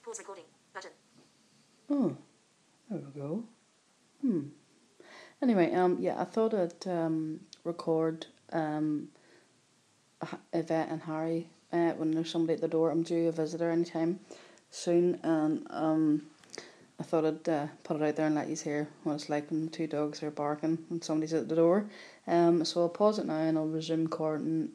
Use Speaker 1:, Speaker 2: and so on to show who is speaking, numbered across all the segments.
Speaker 1: Pause recording button.
Speaker 2: Oh, there we go. Anyway, yeah, I thought I'd record Yvette and Harry when there's somebody at the door. I'm due a visitor anytime soon, and I thought I'd put it out there and let you hear what it's like when the two dogs are barking when somebody's at the door. So I'll pause it now and I'll resume recording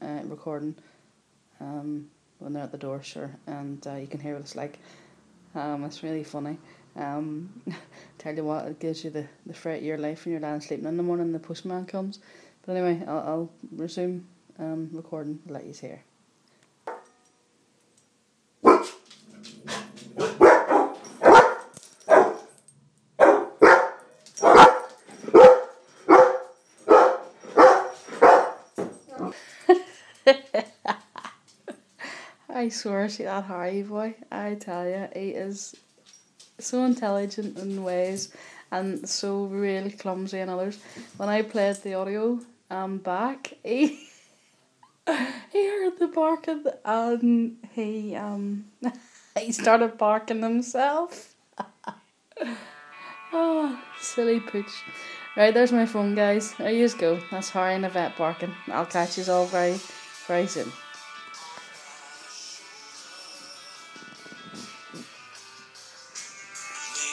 Speaker 2: when they're at the door, sure, and you can hear what it's like. It's really funny. Tell you what, it gives you the fright of your life when you're lying sleeping in the morning and the postman comes. But anyway, I'll resume recording to let you hear. I swear, see that Harry boy, I tell you, he is so intelligent in ways and so really clumsy in others. When I played the audio back, he heard the barking and he he started barking himself. Oh, silly pooch. Right, there's my phone, guys. There you go. That's Harry and Yvette barking. I'll catch you all very, very soon.